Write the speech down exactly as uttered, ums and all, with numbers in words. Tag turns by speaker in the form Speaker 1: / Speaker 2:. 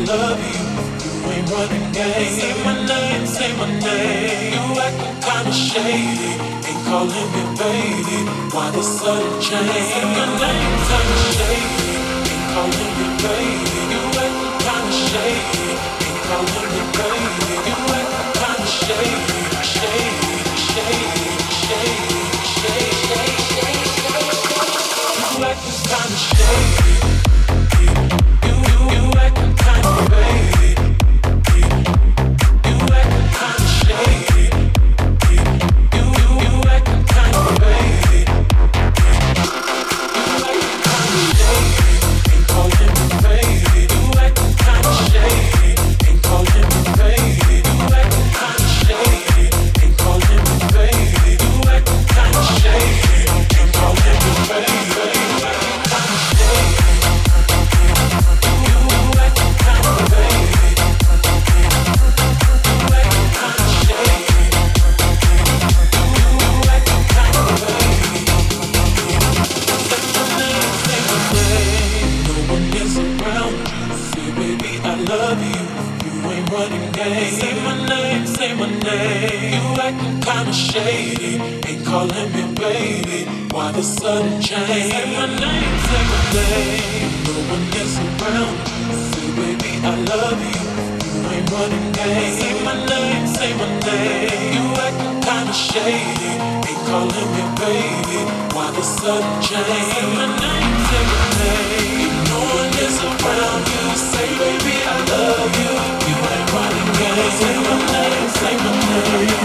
Speaker 1: love you. You ain't running game. Say my name, say my name. You acting kinda shady, ain't calling me baby. Why this sudden change? Say my name, kinda shady, ain't calling me baby. You acting kinda shady, ain't calling me baby. You acting kinda shady, shady, shady, shady, shady, shady, shady. You acting kinda shady. You, you, you acting kinda baby. You acting kinda shady. You, you, you acting kinda baby. You acting kinda shady, ain't calling me baby. You acting kinda shady, ain't calling me baby. You acting kinda shady, ain't calling me baby. You acting kinda shady, ain't calling me baby. You acting kinda shady. You, you acting kinda baby. You acting kinda shady. You, you acting kinda baby. Say my name, say my name. No one is around. Say, baby, I love you. You ain't running game. Say my name, say my name. You acting kinda shady, ain't calling me baby. Why the sudden change? Say my name, say my name. No one is around. Say, baby, I love you. You ain't running game. Say my name, say my name. You acting kinda shady, ain't calling me baby. Why the sudden change? Say my name, say my name. No one is around you. Say, baby, I love you. You ain't running game. Say my name, say my name.